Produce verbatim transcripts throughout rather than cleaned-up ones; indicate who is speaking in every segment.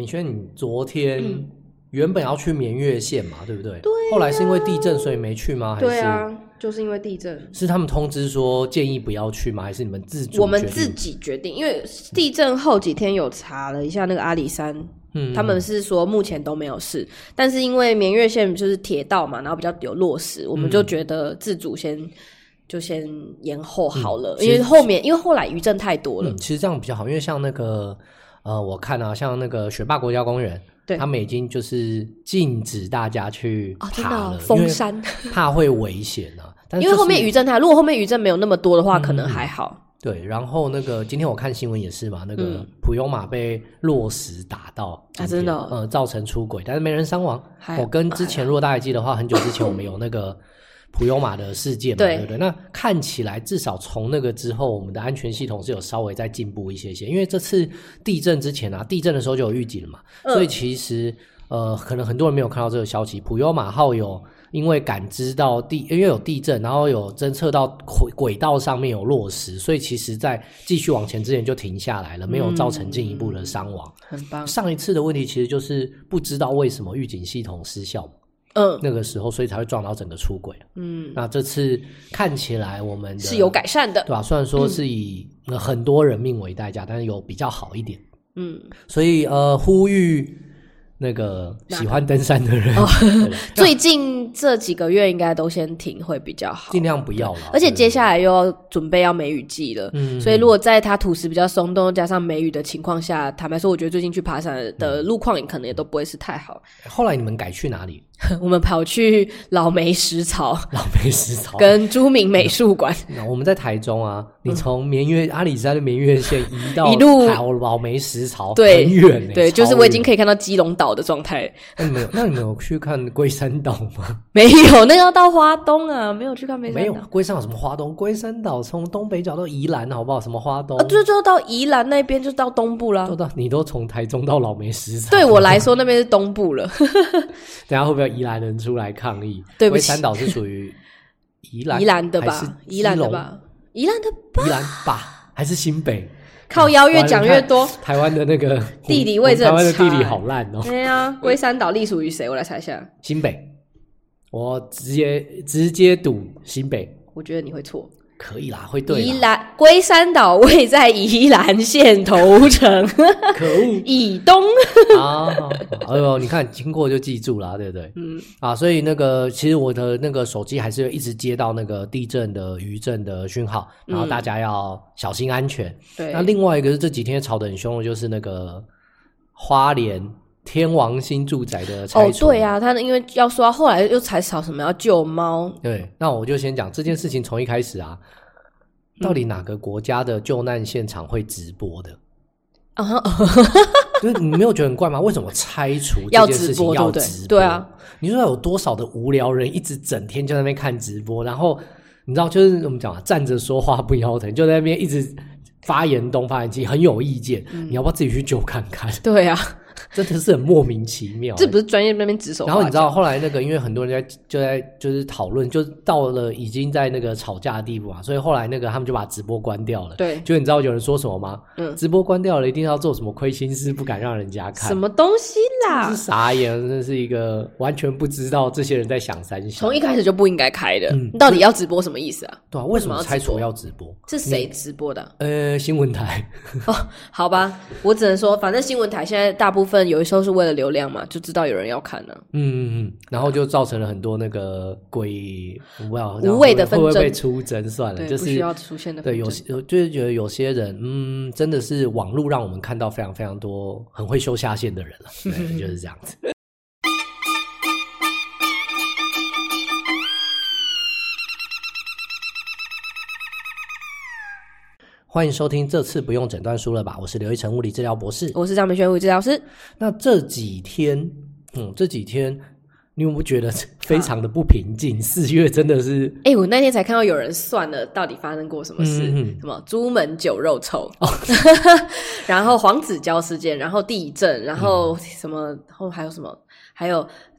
Speaker 1: 敏轩，你昨天原本要去绵月县嘛，对不对？
Speaker 2: 对、啊。
Speaker 1: 后来是因为地震所以没去吗？还是
Speaker 2: 对啊，就是因为地震。
Speaker 1: 是他们通知说建议不要去吗？还是你们自主？
Speaker 2: 我们自己决定，因为地震后几天有查了一下那个阿里山。嗯，他们是说目前都没有事，但是因为绵月线就是铁道嘛，然后比较有落实，我们就觉得自主先就先延后好了，嗯、因为后面因为后来余震太多了、
Speaker 1: 嗯。其实这样比较好，因为像那个呃，我看啊，像那个雪霸国家公园，对，他们已经就是禁止大家去爬了，
Speaker 2: 哦、封山，
Speaker 1: 怕会危险啊。但是、就是、
Speaker 2: 因为后面余震太，如果后面余震没有那么多的话，嗯、可能还好。
Speaker 1: 对，然后那个今天我看新闻也是嘛，那个普悠玛被落石打到
Speaker 2: 啊，真的、哦，
Speaker 1: 呃，造成出轨，但是没人伤亡。我跟之前如果大家还记得的话，很久之前我们有那个普悠玛的事件嘛，对不对？那看起来至少从那个之后，我们的安全系统是有稍微再进步一些些，因为这次地震之前啊，地震的时候就有预警了嘛，嗯、所以其实呃，可能很多人没有看到这个消息，普悠玛号有。因为感知到地，因为有地震，然后有侦测到轨道上面有落石，所以其实在继续往前之前就停下来了，没有造成进一步的伤亡、
Speaker 2: 嗯、很棒。
Speaker 1: 上一次的问题其实就是不知道为什么预警系统失效，
Speaker 2: 嗯，
Speaker 1: 那个时候所以才会撞到整个出轨。嗯，那这次看起来我们的
Speaker 2: 是有改善的，
Speaker 1: 对吧？虽然说是以、嗯、很多人命为代价，但是有比较好一点。嗯，所以呃呼吁那个喜欢登山的人、哦、
Speaker 2: 最近这几个月应该都先停会比较好，
Speaker 1: 尽量不要了。
Speaker 2: 而且接下来又要准备要梅雨季了、嗯、所以如果在它土石比较松动加上梅雨的情况下，坦白说我觉得最近去爬山的路况也可能也都不会是太好。
Speaker 1: 后来你们改去哪里？
Speaker 2: 我们跑去老梅石槽，
Speaker 1: 老梅石槽
Speaker 2: 跟朱明美术馆。
Speaker 1: 那我们在台中啊，你从绵月、嗯、阿里山的绵月线移到
Speaker 2: 一路
Speaker 1: 老梅石槽，
Speaker 2: 对，
Speaker 1: 很远、欸、
Speaker 2: 对，就是我已经可以看到基隆岛的状态。
Speaker 1: 那你们有那你们有去看龟山岛吗？
Speaker 2: 没有，那要到花东啊，没有去看龟山岛。
Speaker 1: 没有，龟山有什么花东？龟山岛从东北角到宜兰，好不好？什么花东？
Speaker 2: 啊，就就到宜兰那边，就到东部啦。
Speaker 1: 都到你都从台中到老梅石槽，
Speaker 2: 对我来说那边是东部了。
Speaker 1: 等一下会不会有宜兰人出来抗议？
Speaker 2: 对不起，
Speaker 1: 龟山岛是属于宜兰
Speaker 2: 宜兰的吧？宜兰的吧？宜兰的吧？
Speaker 1: 宜兰吧？还是新北？
Speaker 2: 靠腰越讲越多。
Speaker 1: 台湾的那个
Speaker 2: 地理位置很差，
Speaker 1: 台湾的地理好烂哦。
Speaker 2: 对啊，龟山岛隶属于谁？我来猜一下。
Speaker 1: 新北，我直接直接赌新北。
Speaker 2: 我觉得你会错。
Speaker 1: 可以啦，会对啦。
Speaker 2: 宜兰龟山岛位在宜兰县头城，
Speaker 1: 可恶，
Speaker 2: 以东
Speaker 1: 啊！哎呦，你看经过就记住啦，对不对？嗯啊，所以那个其实我的那个手机还是一直接到那个地震的余震的讯号，然后大家要小心安全。对、嗯，那另外一个是这几天吵得很凶的，就是那个花莲天王星住宅的拆除。
Speaker 2: 哦，对啊，他因为要说后来又才吵什么要救猫。
Speaker 1: 对，那我就先讲这件事情从一开始啊，到底哪个国家的救难现场会直播的？啊、uh-huh. 就是你没有觉得很怪吗？为什么拆除这件事情要直播？
Speaker 2: 要直播，对啊，
Speaker 1: 你说有多少的无聊人一直整天就在那边看直播，然后你知道就是我们讲啊，站着说话不腰疼，就在那边一直发言东发言西，很有意见、嗯、你要不要自己去救看看？
Speaker 2: 对啊，
Speaker 1: 真的是很莫名其妙、欸、
Speaker 2: 这不是专业那边指手画脚。
Speaker 1: 然后你知道后来那个因为很多人在就在就是讨论，就到了已经在那个吵架的地步嘛，所以后来那个他们就把直播关掉了。
Speaker 2: 对，
Speaker 1: 就你知道有人说什么吗？嗯，直播关掉了一定要做什么亏心事不敢让人家看，
Speaker 2: 什么东西啦，
Speaker 1: 真是傻眼，真的是一个完全不知道这些人在想三小，
Speaker 2: 从一开始就不应该开的、嗯、到底要直播什么意思啊？
Speaker 1: 对啊，为什么拆除要直播？
Speaker 2: 是谁直播的、啊、
Speaker 1: 呃新闻台
Speaker 2: 哦，好吧，我只能说反正新闻台现在大部分有的时候是为了流量嘛，就知道有人要看呢、啊。
Speaker 1: 嗯嗯嗯，然后就造成了很多那个鬼无
Speaker 2: 谓的纷争，
Speaker 1: 会不会被出征算了，就是
Speaker 2: 不需要出现的纷争。
Speaker 1: 对，有就是觉得有些人，嗯，真的是网络让我们看到非常非常多很会修下线的人了，对，就是这样子。欢迎收听这次不用诊断书了吧，我是刘一成物理治疗博士，
Speaker 2: 我是张美璇物理治疗师。
Speaker 1: 那这几天嗯，这几天你有没有觉得非常的不平静？四月真的是
Speaker 2: 哎、欸，我那天才看到有人算了到底发生过什么事，嗯嗯什么朱门酒肉臭、哦、然后黄子佼事件，然后地震，然后什么、嗯、后还有什么还有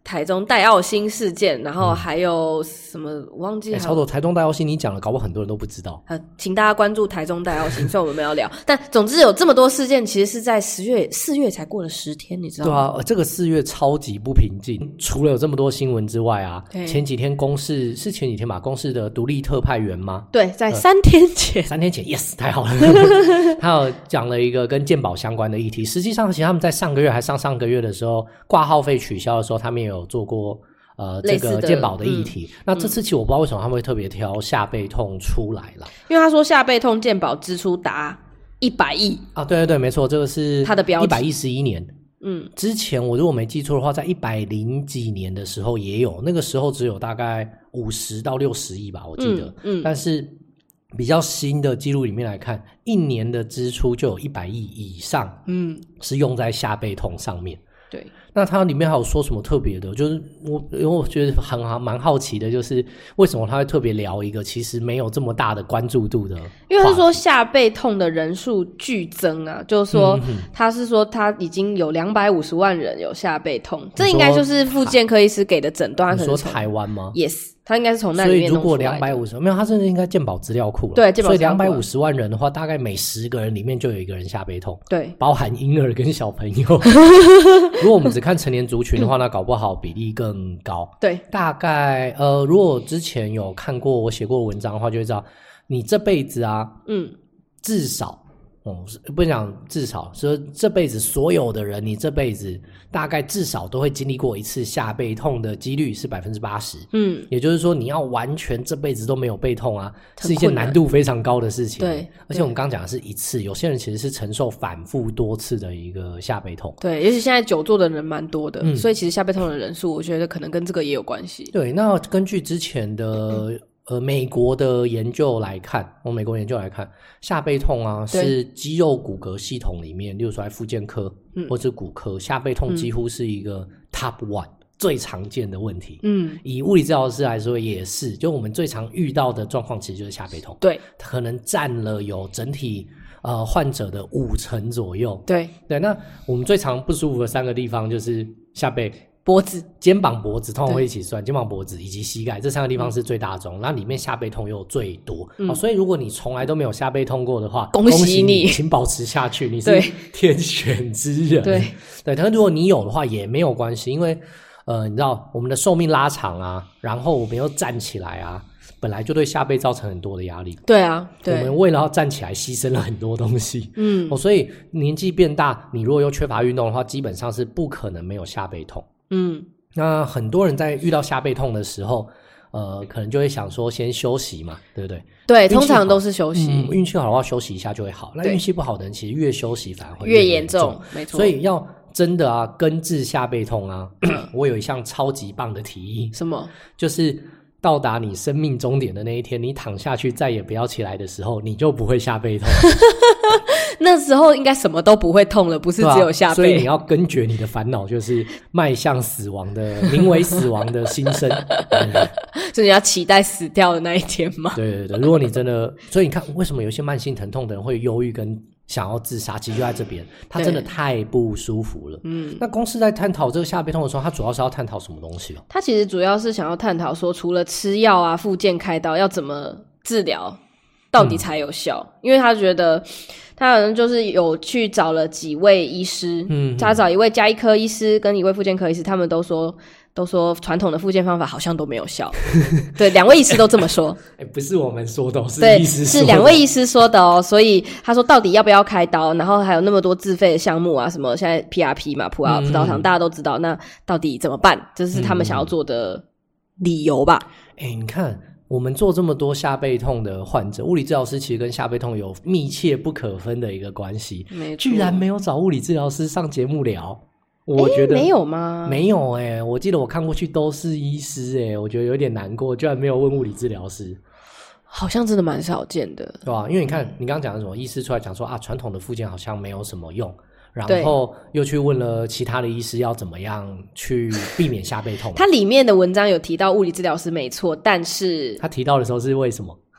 Speaker 2: 台中戴奥辛事件，然后还有什么、嗯、我忘记了。
Speaker 1: 超多台中戴奥辛你讲了，搞不好很多人都不知道。
Speaker 2: 呃，请大家关注台中戴奥辛，虽然我们没有聊，但总之有这么多事件，其实是在十月四月才过了十天，你知道吗？
Speaker 1: 对啊，这个四月超级不平静。除了有这么多新闻之外啊，前几天公视是前几天吧，公视的独立特派员吗？
Speaker 2: 对，在三天前，呃、
Speaker 1: 三天前 ，yes， 太好了。他有讲了一个跟健保相关的议题。实际上，其实他们在上个月还上上个月的时候，挂号费取消的时候，他们也有做过呃这个健保的议题。嗯、那这次其实我不知道为什么他们会特别挑下背痛出来了，
Speaker 2: 因为他说下背痛健保支出达一百亿
Speaker 1: 啊，对对对，没错，这个是
Speaker 2: 他的标
Speaker 1: 一百一十一年。
Speaker 2: 嗯，
Speaker 1: 之前我如果没记错的话，在一百零几年的时候也有，那个时候只有大概五十到六十亿吧，我记得。嗯，嗯但是比较新的记录里面来看，一年的支出就有一百亿以上，嗯，是用在下背痛上面。
Speaker 2: 对，
Speaker 1: 那它里面还有说什么特别的？就是我因为我觉得很好蛮好奇的，就是为什么他会特别聊一个其实没有这么大的关注度的？
Speaker 2: 因为他说下背痛的人数剧增啊，就是说、嗯、他是说他已经有两百五十万人有下背痛，这应该就是复健科医师给的诊断。
Speaker 1: 你说台湾吗
Speaker 2: ？Yes。他应该是从那里面弄出来的。
Speaker 1: 所以如果两百五十没有，他甚至应该健保资料库了。
Speaker 2: 对，健保资料库。
Speaker 1: 所以两百五十万人的话，大概每十个人里面就有一个人下背痛。
Speaker 2: 对，
Speaker 1: 包含婴儿跟小朋友。如果我们只看成年族群的话，那搞不好比例更高。
Speaker 2: 对，
Speaker 1: 大概呃，如果之前有看过我写过的文章的话，就会知道，你这辈子啊，嗯，至少。哦、嗯，不讲至少说这辈子所有的人，你这辈子大概至少都会经历过一次下背痛的几率是百分之八十。嗯，也就是说你要完全这辈子都没有背痛啊，是一件难度非常高的事情。
Speaker 2: 对，
Speaker 1: 而且我们刚刚讲的是一次，有些人其实是承受反复多次的一个下背痛。
Speaker 2: 对，尤其现在久坐的人蛮多的、嗯，所以其实下背痛的人数，我觉得可能跟这个也有关系。
Speaker 1: 对，那根据之前的。嗯呃，美国的研究来看，从美国研究来看，下背痛啊是肌肉骨骼系统里面，例如说在复健科、嗯、或者骨科，下背痛几乎是一个 top one、嗯、最常见的问题。嗯，以物理治疗师来说也是，就我们最常遇到的状况其实就是下背痛。
Speaker 2: 对，
Speaker 1: 可能占了有整体呃患者的五成左右。
Speaker 2: 对对，
Speaker 1: 那我们最常不舒服的三个地方就是下背。
Speaker 2: 脖子、
Speaker 1: 肩膀、脖子通常会一起算，肩膀、脖子以及膝盖这三个地方是最大宗，那、嗯、里面下背痛又最多、嗯哦、所以如果你从来都没有下背痛过的话，
Speaker 2: 恭喜你，
Speaker 1: 请保持下去，你是天选之人。对对，但是如果你有的话也没有关系，因为呃，你知道我们的寿命拉长啊，然后我们又站起来啊，本来就对下背造成很多的压力。
Speaker 2: 对啊，对，
Speaker 1: 我们为了要站起来牺牲了很多东西。嗯、哦，所以年纪变大，你如果又缺乏运动的话，基本上是不可能没有下背痛。嗯，那很多人在遇到下背痛的时候，呃，可能就会想说先休息嘛，对不对？
Speaker 2: 对，通常都是休息。
Speaker 1: 嗯，运气好的话休息一下就会好。那运气不好的人，其实越休息反而会
Speaker 2: 越
Speaker 1: 严
Speaker 2: 重，没错。
Speaker 1: 所以要真的啊，根治下背痛啊，我有一项超级棒的提议。
Speaker 2: 什么？
Speaker 1: 就是到达你生命终点的那一天，你躺下去再也不要起来的时候，你就不会下背痛。
Speaker 2: 那时候应该什么都不会痛了，不是只有下背、啊、
Speaker 1: 所以你要根绝你的烦恼，就是迈向死亡的名为死亡的新生。
Speaker 2: 所以你要期待死掉的那一天吗？
Speaker 1: 对对对，如果你真的，所以你看为什么有些慢性疼痛的人会忧郁跟想要自杀，其实就在这边，他真的太不舒服了。嗯，那公司在探讨这个下背痛的时候，他主要是要探讨什么东西哦？
Speaker 2: 他其实主要是想要探讨说，除了吃药啊、复健开刀，要怎么治疗到底才有效、嗯、因为他觉得他好像就是有去找了几位医师，嗯，他找一位家医科医师跟一位复健科医师，他们都说都说传统的复健方法好像都没有效。对，两位医师都这么说。
Speaker 1: 欸、不是我们说的，是医师说的，
Speaker 2: 是两位医师说的哦。所以他说到底要不要开刀，然后还有那么多自费的项目啊，什么现在 P R P 嘛，普尔辅导堂、嗯、大家都知道，那到底怎么办？这是他们想要做的理由吧。
Speaker 1: 哎、欸，你看我们做这么多下背痛的患者，物理治疗师其实跟下背痛有密切不可分的一个关系，居然没有找物理治疗师上节目聊。我觉得、
Speaker 2: 欸、没有吗？
Speaker 1: 没有哎、欸，我记得我看过去都是医师哎、欸，我觉得有点难过，居然没有问物理治疗师，
Speaker 2: 好像真的蛮少见的，
Speaker 1: 对吧？因为你看，你刚刚讲的什么，医师出来讲说啊，传统的复健好像没有什么用，然后又去问了其他的医师要怎么样去避免下背痛。
Speaker 2: 他里面的文章有提到物理治疗师没错，但是
Speaker 1: 他提到的时候是为什么？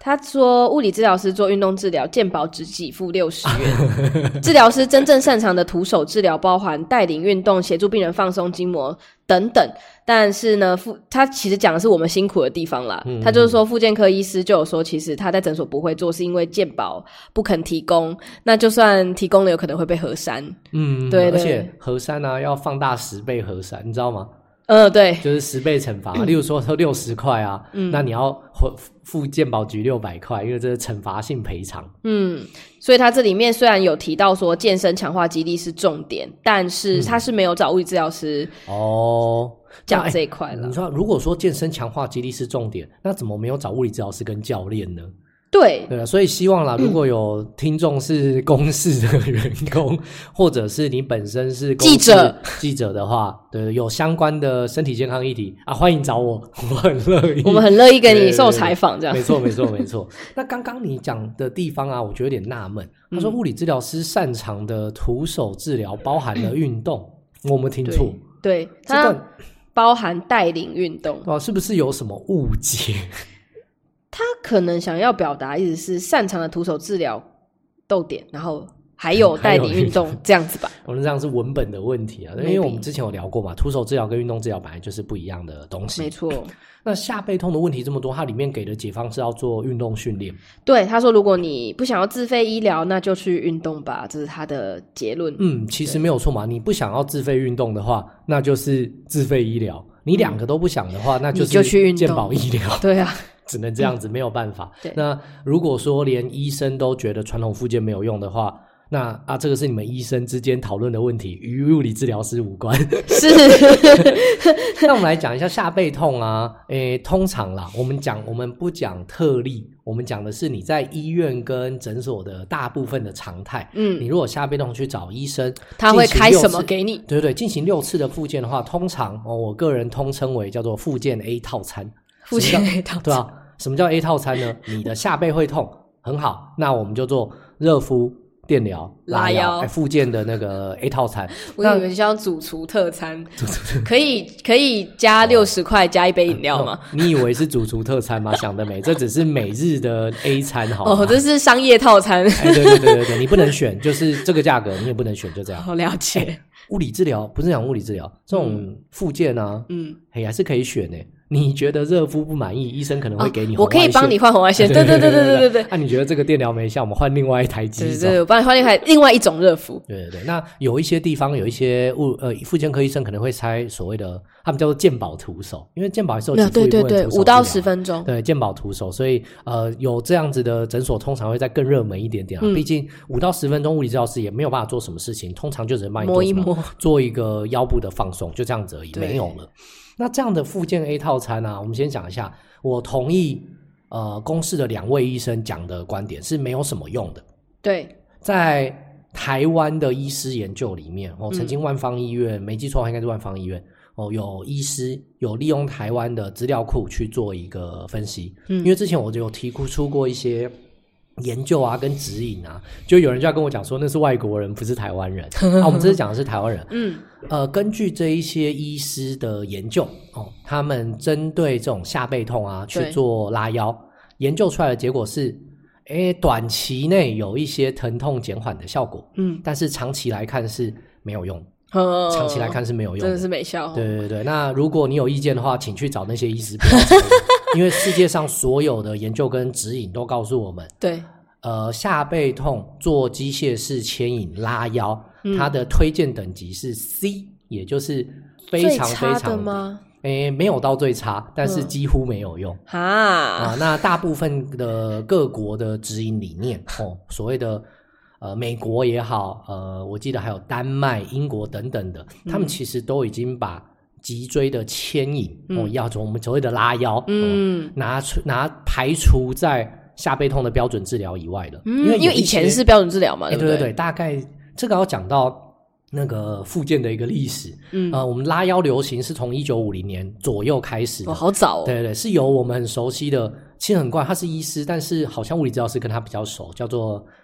Speaker 2: 他说物理治疗师做运动治疗，健保只给付六十元。治疗师真正擅长的徒手治疗包含带领运动、协助病人放松筋膜等等。但是呢，他其实讲的是我们辛苦的地方啦。嗯、他就是说，复健科医师就有说，其实他在诊所不会做，是因为健保不肯提供。那就算提供了，有可能会被核删。嗯，对, 对，
Speaker 1: 而且核删啊，要放大十倍核删，你知道吗？
Speaker 2: 呃，对，
Speaker 1: 就是十倍惩罚、嗯。例如说，说六十块啊、嗯，那你要付健保局六百块，因为这是惩罚性赔偿。嗯，
Speaker 2: 所以他这里面虽然有提到说健身强化肌力是重点，但是他是没有找物理治疗师哦讲这一块了、欸。
Speaker 1: 你说，如果说健身强化肌力是重点，那怎么没有找物理治疗师跟教练呢？
Speaker 2: 对
Speaker 1: 对啊，所以希望啦，如果有听众是公视的员工、嗯，或者是你本身是公视
Speaker 2: 记者
Speaker 1: 记者的话，对，有相关的身体健康议题啊，欢迎找我，我很乐意，
Speaker 2: 我们很乐意跟你受采访，这样。
Speaker 1: 没错，没错，没错。那刚刚你讲的地方啊，我觉得有点纳闷。他说物理治疗师擅长的徒手治疗包含了运动，嗯、我没听错？
Speaker 2: 对，它包含带领运动，
Speaker 1: 啊，是不是有什么误解？
Speaker 2: 他可能想要表达意思是擅长的徒手治疗逗点，然后还有带领运动这样子吧。
Speaker 1: 我们这样是文本的问题啊，因为我们之前有聊过嘛，徒手治疗跟运动治疗本来就是不一样的东西。
Speaker 2: 没错。
Speaker 1: 那下背痛的问题这么多，它里面给的解方是要做运动训练。
Speaker 2: 对，他说如果你不想要自费医疗，那就去运动吧，这是他的结论。
Speaker 1: 嗯，其实没有错嘛，你不想要自费运动的话，那就是自费医疗。你两个都不想的话，嗯、那就是健保医疗。
Speaker 2: 对啊。
Speaker 1: 只能这样子、嗯、没有办法。
Speaker 2: 对，
Speaker 1: 那如果说连医生都觉得传统复健没有用的话，那啊这个是你们医生之间讨论的问题，与物理治疗师无关。
Speaker 2: 是。
Speaker 1: 那我们来讲一下下背痛啊，诶，通常啦，我们讲我们不讲特例，我们讲的是你在医院跟诊所的大部分的常态。嗯，你如果下背痛去找医生，
Speaker 2: 他会开什么给你？
Speaker 1: 对对，进行六次的复健的话，通常哦，我个人通称为叫做复健 A 套餐。
Speaker 2: 复健 A 套餐，
Speaker 1: 对啊，什么叫 A 套餐呢？你的下背会痛，很好，那我们就做热敷、电疗、拉腰，哎，复健的那个 A 套餐。
Speaker 2: 我以为像主厨特餐，可以可以加六十块加一杯饮料吗、
Speaker 1: 哦？你以为是主厨特餐吗？想得美，这只是每日的 A 餐，好吗？
Speaker 2: 哦，这是商业套餐。
Speaker 1: 哎，对对对对对，你不能选，就是这个价格，你也不能选，就这样。
Speaker 2: 好了解。
Speaker 1: 哎、物理治疗不是讲物理治疗，这种复健啊，嗯，哎，还是可以选的。你觉得热敷不满意，医生可能会给你红外线、哦、我
Speaker 2: 可以帮你换红外线。对对对对对对对。
Speaker 1: 那、啊、你觉得这个电疗没效，我们换另外一台机。
Speaker 2: 对对对，我帮你换另外另外一种热敷。
Speaker 1: 对对对。那有一些地方有一些物呃复健科医生可能会拆所谓的，他们叫做健保徒手，因为健保还是有给付一部分徒手治疗。对对对，
Speaker 2: 五到十分钟。
Speaker 1: 对，健保徒手，所以呃有这样子的诊所通常会再更热门一点点啊。嗯、毕竟五到十分钟物理治疗师也没有办法做什么事情，通常就只能帮你做
Speaker 2: 摸一摸，
Speaker 1: 做一个腰部的放松，就这样子而已，没有了。那这样的复健 A 套餐啊，我们先讲一下，我同意呃公视的两位医生讲的观点是没有什么用的。
Speaker 2: 对，
Speaker 1: 在台湾的医师研究里面，哦，曾经万芳医院、嗯、没记错的话应该是万芳医院哦，有医师有利用台湾的资料库去做一个分析。嗯，因为之前我就有提出过一些研究啊跟指引啊，就有人就要跟我讲说那是外国人不是台湾人啊，我们这次讲的是台湾人。嗯，呃，根据这一些医师的研究哦，他们针对这种下背痛啊去做拉腰，研究出来的结果是诶短期内有一些疼痛减缓的效果，嗯，但是长期来看是没有用，哦、长期来看是没有用的，
Speaker 2: 真的是没效。
Speaker 1: 对对对，那如果你有意见的话，请去找那些医师不要找我因为世界上所有的研究跟指引都告诉我们，
Speaker 2: 对，
Speaker 1: 呃，下背痛做机械式牵引拉腰，嗯、它的推荐等级是 C， 也就是非常非常
Speaker 2: 最差的吗？
Speaker 1: 诶，没有到最差，但是几乎没有用。哈、嗯、啊，那大部分的各国的指引理念哦，所谓的呃美国也好，呃，我记得还有丹麦、英国等等的，他们其实都已经把脊椎的牵引、嗯、哦，要从我们所谓的拉腰，嗯，哦、拿出拿排除在下背痛的标准治疗以外的，
Speaker 2: 嗯、因为因为以前是标准治疗嘛，对不对？
Speaker 1: 对对对，大概这个要讲到那个复健的一个历史，嗯，呃，我们拉腰流行是从一九五零年左右开始的，
Speaker 2: 哦，好早哦，
Speaker 1: 对对对，是由我们很熟悉的，其实很怪，他是医师，但是好像物理治疗师跟他比较熟，叫做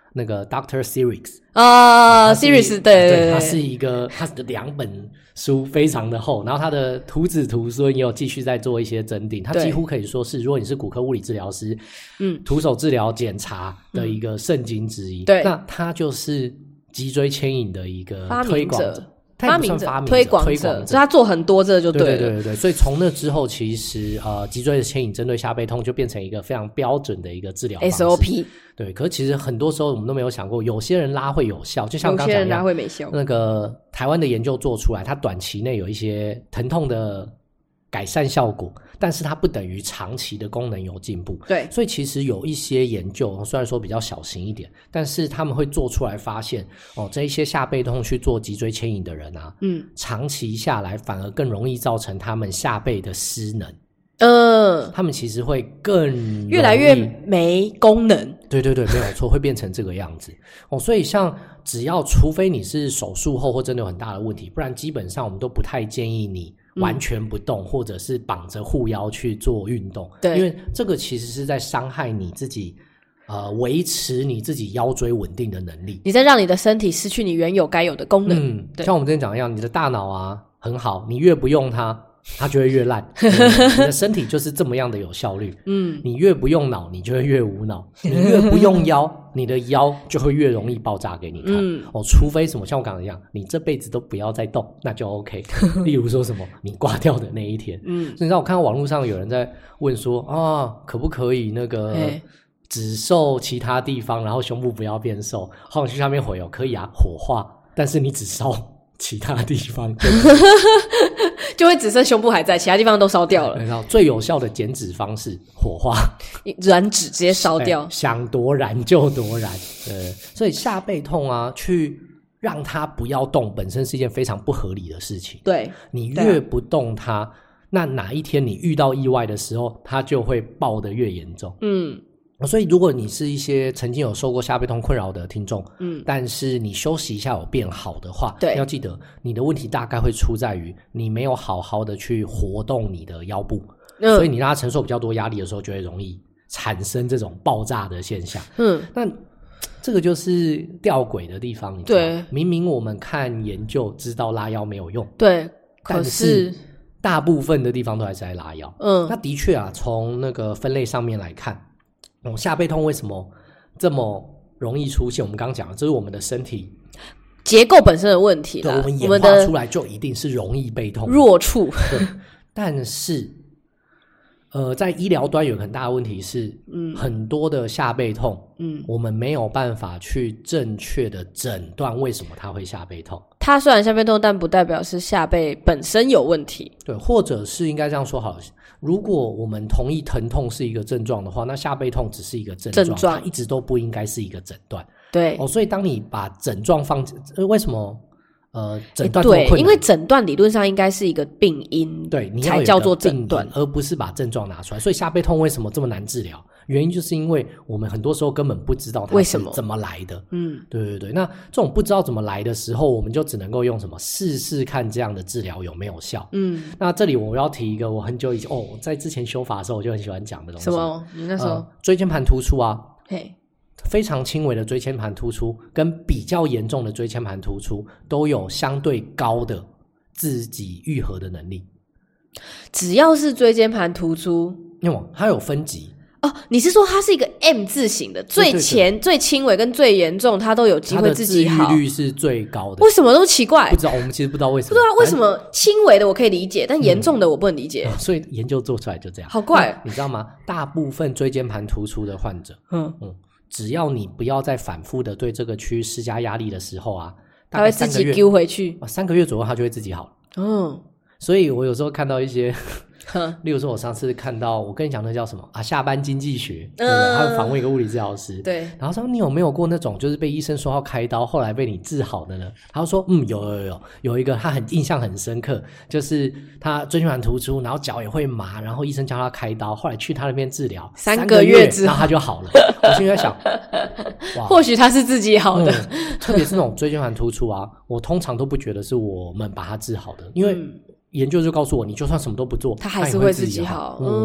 Speaker 1: 那个 Doctor Series
Speaker 2: 啊 ，Series 对对，
Speaker 1: 它是一个它的两本书非常的厚，然后它的徒子徒孙也有继续在做一些增订，它几乎可以说是如果你是骨科物理治疗师，嗯，徒手治疗检查的一个圣经之一。对、嗯，那它就是脊椎牵引的一个推广者。
Speaker 2: 发明者、
Speaker 1: 发明者
Speaker 2: 推广者，所以他做很多这就对了。
Speaker 1: 对对对对，所以从那之后，其实呃，脊椎的牵引针对下背痛就变成一个非常标准的一个治疗方式
Speaker 2: S O P。
Speaker 1: 对，可是其实很多时候我们都没有想过，有些人拉会有效，就像刚才一样，有些人
Speaker 2: 拉会没效。
Speaker 1: 那个台湾的研究做出来，它短期内有一些疼痛的改善效果，但是它不等于长期的功能有进步。对，所以其实有一些研究虽然说比较小型一点，但是他们会做出来发现哦，这一些下背痛去做脊椎牵引的人啊，嗯，长期下来反而更容易造成他们下背的失能。嗯、呃，他们其实会更
Speaker 2: 越来越没功能。
Speaker 1: 对对对，没有错，会变成这个样子哦。所以像只要除非你是手术后或真的有很大的问题，不然基本上我们都不太建议你完全不动、嗯、或者是绑着护腰去做运动。对，因为这个其实是在伤害你自己呃，维持你自己腰椎稳定的能力，
Speaker 2: 你在让你的身体失去你原有该有的功能。
Speaker 1: 嗯，像我们之前讲一样，你的大脑啊很好，你越不用它它就会越烂你的身体就是这么样的有效率。嗯，你越不用脑你就会越无脑，你越不用腰你的腰就会越容易爆炸给你看。嗯，哦，除非什么像我刚刚一样，你这辈子都不要再动，那就 OK 例如说什么你挂掉的那一天。嗯，所以你知道我看到网络上有人在问说啊，可不可以那个只瘦其他地方然后胸部不要变瘦，好像去下面回哦，可以啊，火化，但是你只烧其他地方
Speaker 2: 就会只剩胸部还在，其他地方都烧掉了。
Speaker 1: 然后最有效的减脂方式火化，
Speaker 2: 燃脂直接烧掉、欸、
Speaker 1: 想多燃就多燃。对，所以下背痛啊去让它不要动本身是一件非常不合理的事情。对，你越不动它、啊、那哪一天你遇到意外的时候它就会爆得越严重。嗯，所以如果你是一些曾经有受过下背痛困扰的听众，嗯，但是你休息一下有变好的话，对，要记得你的问题大概会出在于你没有好好的去活动你的腰部、嗯、所以你让它承受比较多压力的时候就会容易产生这种爆炸的现象。嗯，那这个就是吊诡的地方，你知道，对，明明我们看研究知道拉腰没有用，对，可是大部分的地方都还是在拉腰。嗯，那的确啊，从那个分类上面来看，哦，下背痛为什么这么容易出现？我们刚刚讲的，这是我们的身体
Speaker 2: 结构本身的问题啦。
Speaker 1: 对，我们演化出来就一定是容易背痛
Speaker 2: 弱处。
Speaker 1: 对，但是呃，在医疗端有个很大的问题是，嗯，很多的下背痛，嗯，我们没有办法去正确的诊断为什么它会下背痛。
Speaker 2: 它虽然下背痛，但不代表是下背本身有问题。
Speaker 1: 对，或者是应该这样说好了。如果我们同意疼痛是一个症状的话，那下背痛只是一个症状，症状它一直都不应该是一个诊断。对，哦，所以当你把诊状放，呃，为什么呃诊断这么困难？
Speaker 2: 对，因为诊断理论上应该是一个病因，对，你要才叫做诊断，
Speaker 1: 而不是把症状拿出来。所以下背痛为什么这么难治疗？原因就是因为我们很多时候根本不知道它是怎么来的。嗯，对对对。那这种不知道怎么来的时候，我们就只能够用什么试试看这样的治疗有没有效。嗯，那这里我要提一个我很久以前哦，在之前修法的时候我就很喜欢讲的东西。
Speaker 2: 什么？你那时候、呃、
Speaker 1: 椎间盘突出啊，嘿，非常轻微的椎间盘突出跟比较严重的椎间盘突出都有相对高的自己愈合的能力。
Speaker 2: 只要是椎间盘突出，
Speaker 1: 因为它有分级。
Speaker 2: 哦，你是说它是一个 M 字形的，最前、对对对最轻微跟最严重，它都有机会自己好，
Speaker 1: 它的治愈率是最高的。
Speaker 2: 为什么那么奇怪？
Speaker 1: 不知道，我们其实不知道为什么。
Speaker 2: 不知道为什么轻微的我可以理解，但严重的我不能理解。
Speaker 1: 嗯、所以研究做出来就这样，
Speaker 2: 好怪。
Speaker 1: 你知道吗？大部分椎间盘突出的患者，嗯嗯，只要你不要再反复的对这个区施加压力的时候啊，
Speaker 2: 它会自己丢回去。
Speaker 1: 三个月左右，它就会自己好了。嗯，所以我有时候看到一些。例如说我上次看到我跟你讲那叫什么啊，下班经济学，对不对？他会访问一个物理治疗师，对，然后说你有没有过那种就是被医生说要开刀后来被你治好的呢？他说嗯有有有有一个他很印象很深刻，就是他椎间盘突出，然后脚也会麻，然后医生叫他开刀，后来去他那边治疗
Speaker 2: 三个月之后
Speaker 1: 然后他就好了。我现在在想哇，
Speaker 2: 或许他是自己好的、
Speaker 1: 嗯、特别是那种椎间盘突出啊，我通常都不觉得是我们把它治好的，因为、嗯研究就告诉我，你就算什么都不做，
Speaker 2: 它还是会自己好。
Speaker 1: 嗯，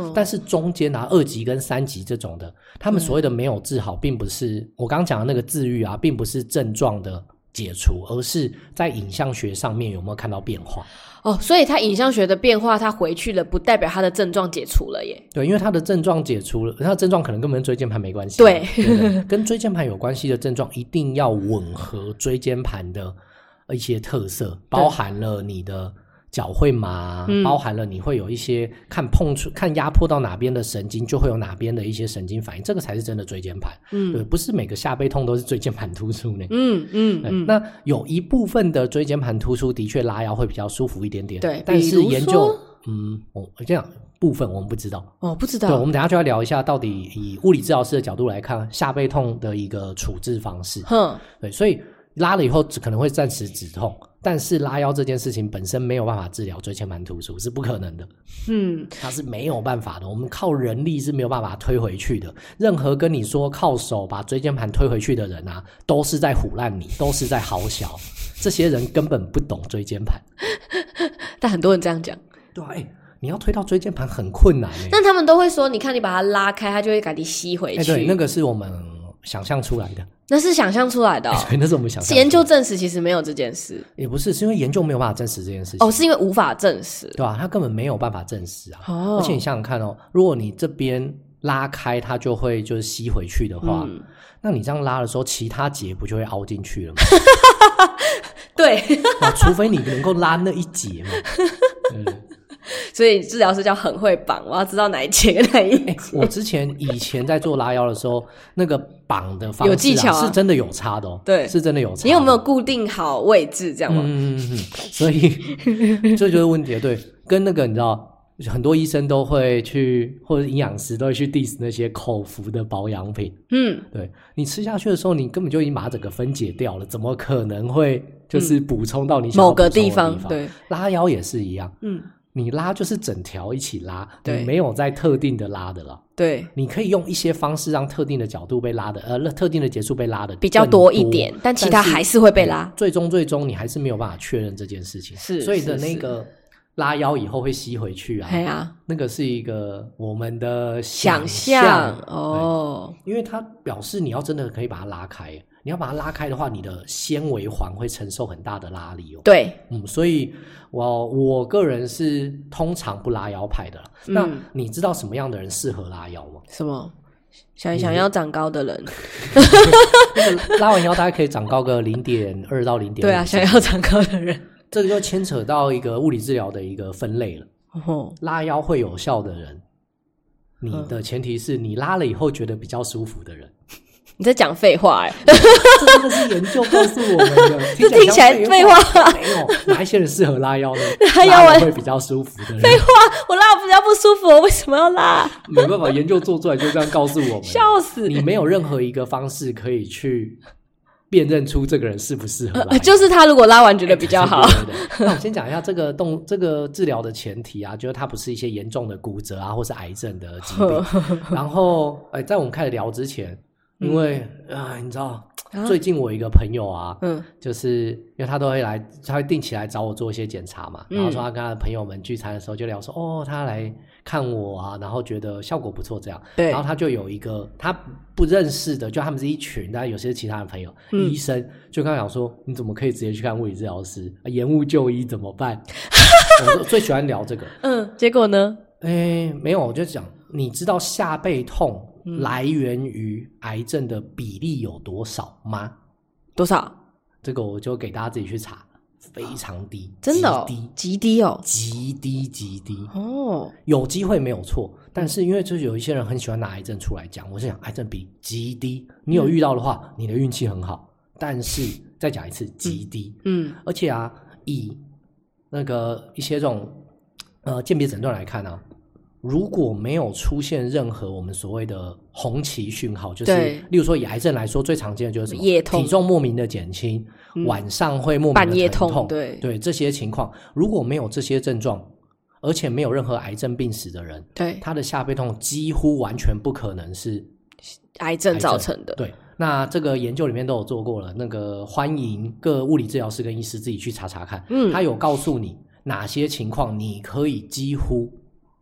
Speaker 1: 哦，但是中间啊二级跟三级这种的，他们所谓的没有治好，并不是我刚刚讲的那个治愈啊，并不是症状的解除，而是在影像学上面有没有看到变化。
Speaker 2: 哦，所以他影像学的变化他回去了，不代表他的症状解除了耶。
Speaker 1: 对，因为他的症状解除了，他的症状可能根本跟椎间盘没关系。
Speaker 2: 对，
Speaker 1: 对跟椎间盘有关系的症状一定要吻合椎间盘的一些特色，包含了你的脚会麻、嗯、包含了你会有一些看碰触看压迫到哪边的神经就会有哪边的一些神经反应，这个才是真的椎间盘。嗯，对，不是每个下背痛都是椎间盘突出呢。嗯嗯嗯。那有一部分的椎间盘突出的确拉腰会比较舒服一点点，对，但是研究嗯，我这样部分我们不知道
Speaker 2: 哦，不知道。
Speaker 1: 对，我们等一下就要聊一下到底以物理治疗师的角度来看下背痛的一个处置方式。哼，对，所以拉了以后只可能会暂时止痛，但是拉腰这件事情本身没有办法治疗椎间盘突出，是不可能的。嗯，它是没有办法的，我们靠人力是没有办法推回去的。任何跟你说靠手把椎间盘推回去的人啊，都是在唬烂你，都是在好小。这些人根本不懂椎间盘。
Speaker 2: 但很多人这样讲。
Speaker 1: 对啊，欸，你要推到椎间盘很困难欸。
Speaker 2: 但他们都会说，你看你把它拉开，它就会把你吸回去。
Speaker 1: 欸，对，那个是我们想象出来的。
Speaker 2: 那是想象出来的哦。
Speaker 1: 欸，那是我们想象出来的。
Speaker 2: 研究证实其实没有这件事。
Speaker 1: 也不是，是因为研究没有办法证实这件事情。
Speaker 2: 哦，是因为无法证实。
Speaker 1: 对啊，它根本没有办法证实啊。哦。而且你想想看哦，如果你这边拉开它就会就是吸回去的话，嗯，那你这样拉的时候其他节不就会凹进去了吗？
Speaker 2: 对。
Speaker 1: 啊，除非你能够拉那一节嘛。对。
Speaker 2: 所以治疗师叫很会绑，我要知道哪一节跟哪一节。欸，
Speaker 1: 我之前以前在做拉腰的时候，那个绑的方式，啊，
Speaker 2: 有技巧啊，
Speaker 1: 是真的有差的哦。对，是真的有差的。
Speaker 2: 你有没有固定好位置这样吗？
Speaker 1: 嗯嗯嗯。所以这就是问题。对，跟那个你知道，很多医生都会去，或者营养师都会去 diss 那些口服的保养品。嗯，对，你吃下去的时候，你根本就已经把它整个分解掉了，怎么可能会就是补充到你想要补充的地方？
Speaker 2: 某个地方。对，
Speaker 1: 拉腰也是一样。嗯。你拉就是整条一起拉，你没有在特定的拉的了。对，你可以用一些方式让特定的角度被拉的，呃，特定的节数被拉的
Speaker 2: 比较多一点，但其他还是会被拉。
Speaker 1: 最终最终你还是没有办法确认这件事情。是，所以的那个拉腰以后会吸回去啊，对啊，那个是一个我们的想象哦，因为它表示你要真的可以把它拉开。你要把它拉开的话，你的纤维环会承受很大的拉力哦。对，嗯，所以我我个人是通常不拉腰派的啦。嗯，那你知道什么样的人适合拉腰吗？
Speaker 2: 什么？想想要长高的人，
Speaker 1: 那个拉完腰大概可以长高个零点二到零点五。
Speaker 2: 对啊，想要长高的人，
Speaker 1: 这个就牵扯到一个物理治疗的一个分类了。哦，拉腰会有效的人，你的前提是你拉了以后觉得比较舒服的人。
Speaker 2: 你在讲废话哎，
Speaker 1: 这真的是研究告诉我们的。
Speaker 2: 这听起来废话。
Speaker 1: 没有，哪一些人适合拉腰呢？拉腰会比较舒服的人。
Speaker 2: 废话，我拉比较不舒服，我为什么要拉？
Speaker 1: 没办法，研究做出来就这样告诉我们。
Speaker 2: 笑死！
Speaker 1: 你没有任何一个方式可以去辨认出这个人适不适合拉腰。呃，
Speaker 2: 就是他如果拉完觉得比较好。
Speaker 1: 对对对。那我先讲一下这个动这个治疗的前提啊，就是它不是一些严重的骨折啊，或是癌症的疾病。然后，哎，在我们开始聊之前。因为啊、呃，你知道、啊、最近我一个朋友啊，嗯，就是因为他都会来，他会定期来找我做一些检查嘛，嗯、然后说他跟他的朋友们聚餐的时候就聊说，哦，他来看我啊，然后觉得效果不错这样，对，然后他就有一个他不认识的，就他们是一群，但有些是其他的朋友，嗯、医生就跟他讲说，你怎么可以直接去看物理治疗师？啊、延误就医怎么办？我最喜欢聊这个，
Speaker 2: 嗯，结果呢？
Speaker 1: 哎，没有，我就讲，你知道下背痛来源于癌症的比例有多少吗？
Speaker 2: 多少？
Speaker 1: 这个我就给大家自己去查，非常低，
Speaker 2: 真的哦，极低哦，
Speaker 1: 极低极低哦，有机会没有错，但是因为就是有一些人很喜欢拿癌症出来讲，我是想癌症比极低，你有遇到的话，嗯、你的运气很好，但是再讲一次，极低，嗯，而且啊，以那个一些这种呃鉴别诊断来看啊。如果没有出现任何我们所谓的红旗讯号，就是例如说以癌症来说，最常见的就是什么？夜痛、体重莫名的减轻、嗯、晚上会莫名的疼痛，半夜痛，对对，这些情况如果没有这些症状，而且没有任何癌症病史的人，对他的下背痛几乎完全不可能是
Speaker 2: 癌症造成的。
Speaker 1: 对，那这个研究里面都有做过了，那个欢迎各物理治疗师跟医师自己去查查看，嗯，他有告诉你哪些情况你可以几乎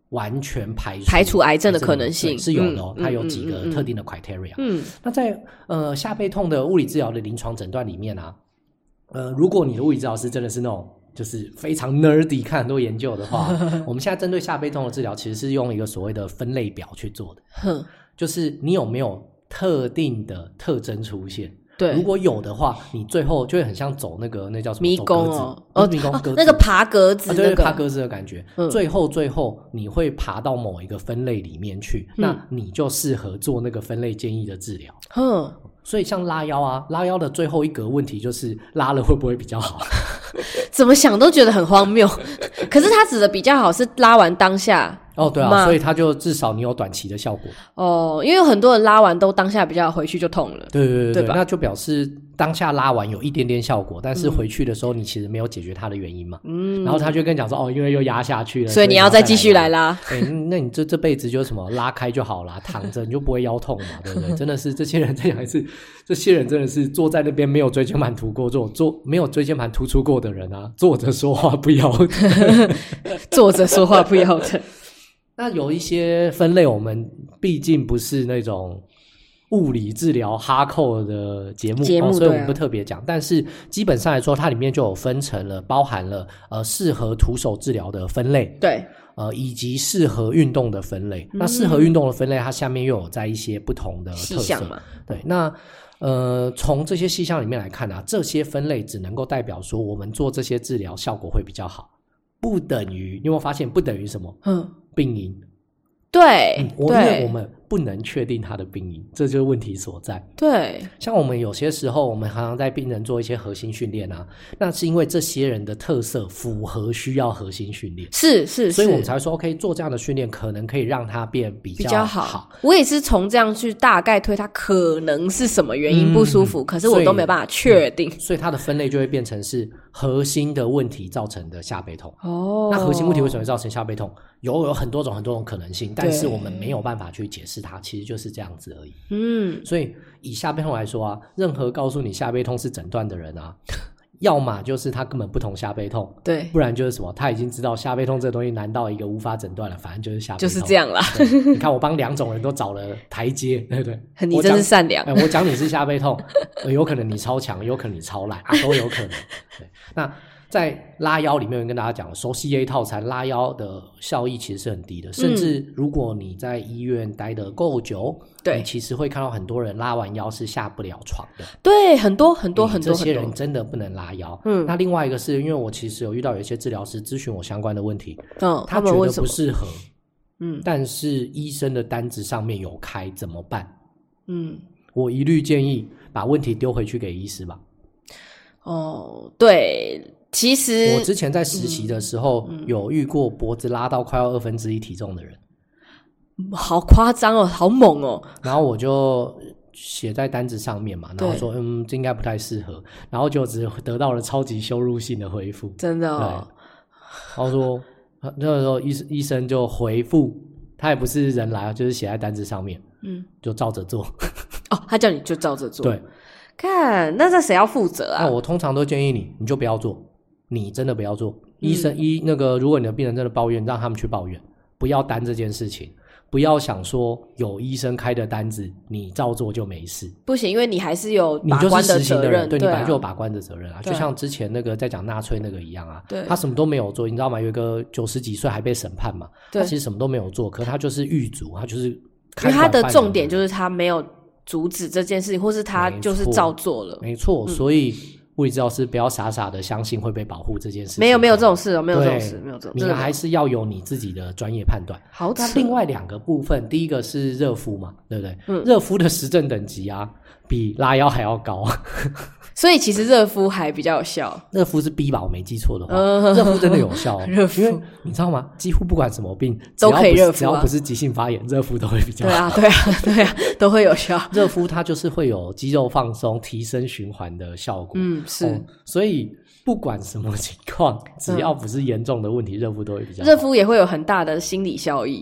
Speaker 1: 完全排除
Speaker 2: 排除癌症的可能性，
Speaker 1: 是有的哦，嗯、它有几个特定的 criteria。嗯，那在呃下背痛的物理治疗的临床诊断里面啊，呃，如果你的物理治疗师真的是那种就是非常 nerdy 看很多研究的话，我们现在针对下背痛的治疗其实是用一个所谓的分类表去做的，就是你有没有特定的特征出现。对，如果有的话，你最后就会很像走那个那叫什么
Speaker 2: 迷宫哦，哦，
Speaker 1: 迷宫格子、
Speaker 2: 哦，那个爬格子、
Speaker 1: 啊，
Speaker 2: 那个，
Speaker 1: 对，爬格子的感觉。嗯、最后最后你会爬到某一个分类里面去，嗯、那你就适合做那个分类建议的治疗。嗯，所以像拉腰啊，拉腰的最后一格问题就是拉了会不会比较好？
Speaker 2: 怎么想都觉得很荒谬。可是他指的比较好是拉完当下。
Speaker 1: 哦，对啊，所以他就至少你有短期的效果
Speaker 2: 哦，因为有很多人拉完都当下比较回去就痛了，
Speaker 1: 对对对 对, 对，那就表示当下拉完有一点点效果，但是回去的时候你其实没有解决它的原因嘛，嗯，然后他就跟你讲说哦，因为又压下去了，
Speaker 2: 所以你要再继续来拉，
Speaker 1: 哎、欸，那你这这辈子就什么拉开就好啦，躺着你就不会腰痛嘛，对不对？真的是这些人再讲一次，这些人真的是坐在那边没有椎间盘突过，坐坐没有椎间盘突出过的人啊，坐着说话不腰疼，
Speaker 2: 坐着说话不腰疼。
Speaker 1: 那有一些分类我们毕竟不是那种物理治疗哈扣的节目，
Speaker 2: 节目、哦、
Speaker 1: 所以我们不特别讲、啊、但是基本上来说它里面就有分成了包含了呃适合徒手治疗的分类，
Speaker 2: 对，
Speaker 1: 呃以及适合运动的分类、嗯、那适合运动的分类它下面又有在一些不同的特色细项嘛，对，那呃从这些细项里面来看啊，这些分类只能够代表说我们做这些治疗效果会比较好，不等于你有没有发现不等于什么嗯病因，
Speaker 2: 对、嗯、
Speaker 1: 我因为我们不能确定它的病因，这就是问题所在。
Speaker 2: 对，
Speaker 1: 像我们有些时候我们常常在病人做一些核心训练啊，那是因为这些人的特色符合需要核心训练，
Speaker 2: 是是是，
Speaker 1: 所以我们才会说 OK 做这样的训练可能可以让它变比较好，比较好。
Speaker 2: 我也是从这样去大概推它可能是什么原因不舒服、嗯、可是我都没办法确定，
Speaker 1: 所以它的分类就会变成是核心的问题造成的下背痛。哦，那核心问题为什么会造成下背痛？有有很多种很多种可能性，但是我们没有办法去解释它，其实就是这样子而已。嗯，所以以下背痛来说啊，任何告诉你下背痛是诊断的人啊，要么就是他根本不懂下背痛，
Speaker 2: 对，
Speaker 1: 不然就是什么他已经知道下背痛这个东西难到一个无法诊断了，反正就是下背痛，
Speaker 2: 就是这样啦。
Speaker 1: 你看我帮两种人都找了台阶，对不对？
Speaker 2: 你真是善良。
Speaker 1: 我讲你是下背痛、呃、有可能你超强，有可能你超烂、啊、都有可能。对，那在拉腰里面跟大家讲，熟悉 A 套餐拉腰的效益其实是很低的，甚至如果你在医院待得够久，对、嗯，你其实会看到很多人拉完腰是下不了床的。
Speaker 2: 对，很多很多很多，
Speaker 1: 这些人真的不能拉腰。嗯，那另外一个是因为我其实有遇到有一些治疗师咨询我相关的问题，嗯，他觉得不适合，嗯，但是医生的单子上面有开怎么办？嗯，我一律建议把问题丢回去给医师吧。
Speaker 2: 哦，对。其实
Speaker 1: 我之前在实习的时候、嗯嗯、有遇过脖子拉到快要二分之一体重的人，
Speaker 2: 好夸张哦，好猛哦，然
Speaker 1: 后我就写在单子上面嘛，然后说嗯这应该不太适合，然后就只得到了超级羞辱性的回复，
Speaker 2: 真的哦，
Speaker 1: 然后说那个时候医医生就回复，他也不是人来，就是写在单子上面，嗯，就照着做。
Speaker 2: 哦，他叫你就照着做，
Speaker 1: 对，
Speaker 2: 看那这谁要负责啊？
Speaker 1: 那我通常都建议你你就不要做，你真的不要做，医生医、嗯、那个如果你的病人真的抱怨，让他们去抱怨，不要担这件事情，不要想说有医生开的单子你照做就没事，
Speaker 2: 不行，因为你还是有把关的责任，你就是实行的人，
Speaker 1: 对，对啊，你本来就有把关的责任啊，就像之前那个在讲纳粹那个一样啊，
Speaker 2: 对，
Speaker 1: 他什么都没有做，你知道吗？有一个九十几岁还被审判嘛，他其实什么都没有做，可是他就是狱卒，他就是开
Speaker 2: 因为他的重点就是他没有阻止这件事情，或是他就是照做了，
Speaker 1: 没错，嗯，所以物理治疗师不要傻傻的相信会被保护这件事情，
Speaker 2: 没有没有这种事哦，没有这种事，没有这种事，
Speaker 1: 你还是要有你自己的专业判断。
Speaker 2: 好，
Speaker 1: 那另外两个部分，第一个是热敷嘛，对不对？嗯，热敷的实证等级啊，比拉腰还要高。
Speaker 2: 所以其实热敷还比较有效，
Speaker 1: 热敷是 B 吧，我没记错的话，嗯，热敷真的有效，哦。热敷，因为你知道吗？几乎不管什么病
Speaker 2: 都可以热敷，啊，
Speaker 1: 只要不是急性发炎，热敷都会比较好。
Speaker 2: 对啊，对啊，对啊，都会有效。
Speaker 1: 热敷它就是会有肌肉放松、提升循环的效果。
Speaker 2: 嗯，是。哦，
Speaker 1: 所以不管什么情况，只要不是严重的问题，嗯，热敷都会比较好。
Speaker 2: 热敷也会有很大的心理效益。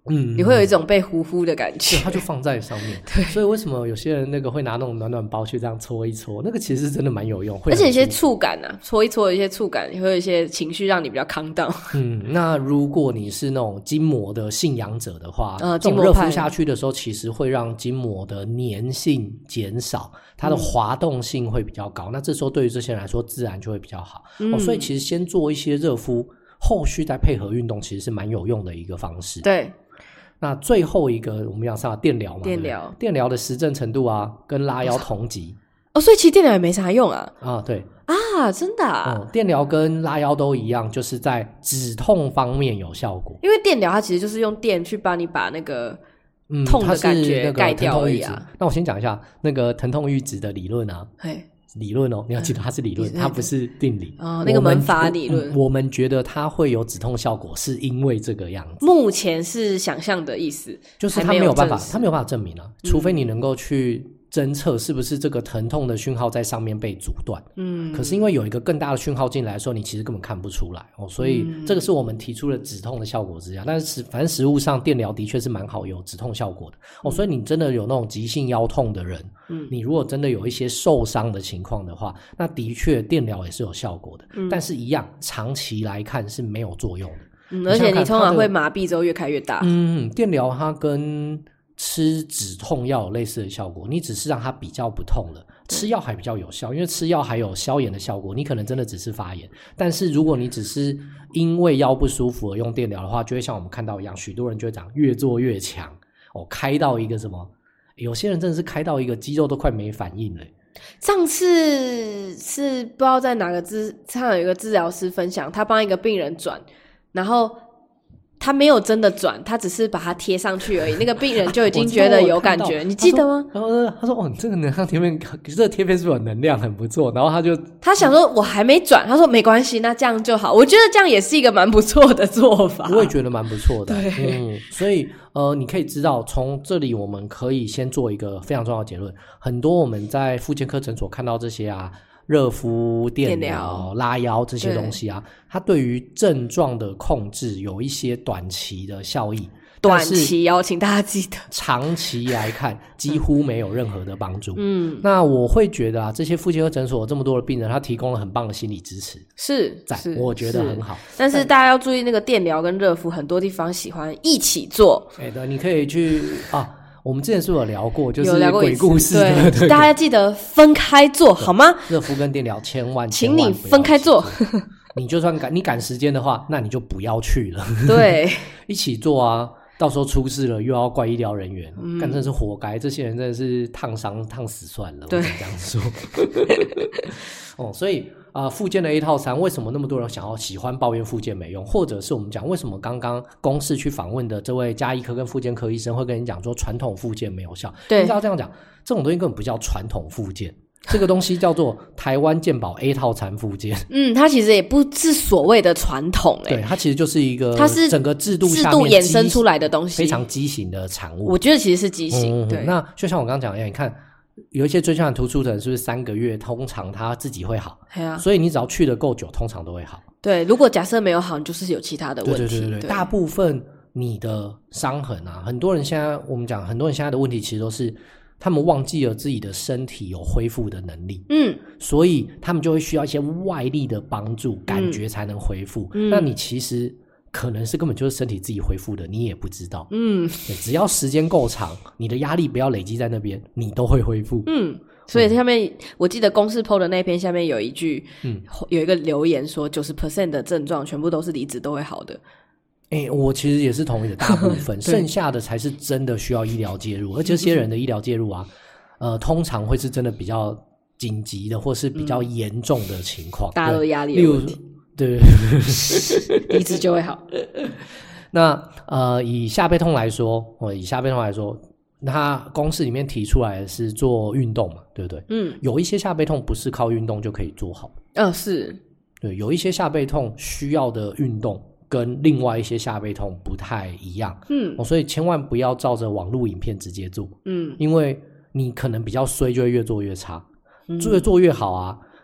Speaker 2: 嗯，你会有一种被呼呼的感觉，
Speaker 1: 对，它就放在上面。对，所以为什么有些人那个会拿那种暖暖包去这样搓一搓，那个其实真的蛮有用，
Speaker 2: 而且一些触感啊，搓一搓有一些触感，会有一些情绪让你比较calm down。
Speaker 1: 嗯，那如果你是那种筋膜的信仰者的话，
Speaker 2: 呃，
Speaker 1: 这种热敷下去的时候，其实会让筋膜的粘性减少，它的滑动性会比较高。嗯、那这时候对于这些人来说，自然就会比较好。嗯、哦，所以其实先做一些热敷，后续再配合运动，其实是蛮有用的一个方式。
Speaker 2: 对。
Speaker 1: 那最后一个我们讲上电疗嘛，
Speaker 2: 电疗
Speaker 1: 电疗的实证程度啊，跟拉腰同级
Speaker 2: 哦，所以其实电疗也没啥用啊。
Speaker 1: 啊，对
Speaker 2: 啊，真的啊、
Speaker 1: 嗯，电疗跟拉腰都一样，就是在止痛方面有效果。
Speaker 2: 因为电疗它其实就是用电去帮你把那个痛的感觉盖掉而已啊。
Speaker 1: 嗯、那我先讲一下那个疼痛阈值的理论啊。
Speaker 2: 嘿。
Speaker 1: 理论哦，你要记得它是理论，嗯、它不是定理
Speaker 2: 哦。那个门阀理论、
Speaker 1: 嗯，我们觉得它会有止痛效果，是因为这个样子。
Speaker 2: 目前是想象的意思，
Speaker 1: 就是它没有办法，它没有办法证明啊，除非你能够去侦测是不是这个疼痛的讯号在上面被阻断。嗯，可是因为有一个更大的讯号进来的时候，你其实根本看不出来哦，所以这个是我们提出的止痛的效果之一。但是反正实务上电疗的确是蛮好有止痛效果的哦，所以你真的有那种急性腰痛的人，嗯，你如果真的有一些受伤的情况的话，那的确电疗也是有效果的，嗯、但是一样长期来看是没有作用的。
Speaker 2: 嗯，而且你通常会麻痹之后越开越大。
Speaker 1: 嗯，电疗它跟吃止痛药有类似的效果，你只是让它比较不痛了，吃药还比较有效，因为吃药还有消炎的效果，你可能真的只是发炎。但是如果你只是因为腰不舒服而用电疗的话，就会像我们看到一样，许多人就会讲越做越强哦，开到一个什么，有些人真的是开到一个肌肉都快没反应了。
Speaker 2: 上次是不知道在哪个治，上有一个治疗师分享，他帮一个病人转，然后他没有真的转，他只是把它贴上去而已，那个病人就已经觉得有感觉。你记得吗？
Speaker 1: 然后他说：“哦，你这个能量贴片，这个贴片是不是有能量，很不错。”然后他就
Speaker 2: 他想说：“我还没转。”他说：“没关系，那这样就好。”我觉得这样也是一个蛮不错的做法。
Speaker 1: 我也觉得蛮不错的。
Speaker 2: 对，
Speaker 1: 嗯，所以呃，你可以知道，从这里我们可以先做一个非常重要的结论：很多我们在复健科诊所看到这些啊。热敷、电疗、拉腰这些东西啊，它对于症状的控制有一些短期的效益，
Speaker 2: 短期哦，请大家记得，
Speaker 1: 长期来看几乎没有任何的帮助。嗯，那我会觉得啊，这些复健科诊所有这么多的病人，他提供了很棒的心理支持，
Speaker 2: 是，
Speaker 1: 是我觉得很好。
Speaker 2: 但是大家要注意，那个电疗跟热敷很多地方喜欢一起做。
Speaker 1: 哎，对，你可以去啊。我们之前是不是有聊过，就是鬼故事的，
Speaker 2: 对对，大家记得分开做好吗？
Speaker 1: 热敷跟电疗千万
Speaker 2: 请你分开做。
Speaker 1: 你就算赶你赶时间的话，那你就不要去了。
Speaker 2: 对，一
Speaker 1: 起做啊，到时候出事了又要怪医疗人员，嗯，干真的是活该，这些人真的是烫伤烫死算了。
Speaker 2: 对，
Speaker 1: 我这样说。哦，所以啊，复健的 A 套餐为什么那么多人想要喜欢抱怨复健没用，或者是我们讲为什么刚刚公视去访问的这位家医科跟复健科医生会跟你讲说传统复健没有效？
Speaker 2: 对，
Speaker 1: 应该要这样讲，这种东西根本不叫传统复健，这个东西叫做台湾健保 A 套餐复健。
Speaker 2: 嗯，它其实也不是所谓的传统，欸，
Speaker 1: 对，它其实就是一个，
Speaker 2: 它是
Speaker 1: 整个制度下面
Speaker 2: 制度衍生出来的东西，
Speaker 1: 非常畸形的产物。
Speaker 2: 我觉得其实是畸形。嗯，对，
Speaker 1: 那就像我刚刚讲一样，你看。有一些椎间盘突出的人是不是三个月通常他自己会好？对啊，所以你只要去的够久，通常都会好。
Speaker 2: 对，如果假设没有好，你就是有其他的问题。
Speaker 1: 对对对 对, 对，大部分你的伤痕啊，很多人现在我们讲，很多人现在的问题其实都是他们忘记了自己的身体有恢复的能力，嗯，所以他们就会需要一些外力的帮助，感觉才能恢复。嗯，那你其实。可能是根本就是身体自己恢复的，你也不知道。嗯，只要时间够长，你的压力不要累积在那边，你都会恢复。
Speaker 2: 嗯，所以下面、嗯、我记得公视 P O 的那篇下面有一句，嗯，有一个留言说 百分之九十 的症状全部都是离子都会好的。
Speaker 1: 欸，我其实也是同意的，大部分剩下的才是真的需要医疗介入，而这些人的医疗介入啊，呃，通常会是真的比较紧急的，或是比较严重的情况，
Speaker 2: 大家都压力有问题。
Speaker 1: 对，
Speaker 2: 离子就会好。
Speaker 1: 那呃，以下背痛来说，哦，以下背痛来说，它公式里面提出来的是做运动嘛，对不对？嗯，有一些下背痛不是靠运动就可以做好。
Speaker 2: 嗯、呃，是。
Speaker 1: 对，有一些下背痛需要的运动跟另外一些下背痛不太一样。嗯、哦，所以千万不要照着网络影片直接做。嗯，因为你可能比较衰，就会越做越差。嗯，越做越好啊。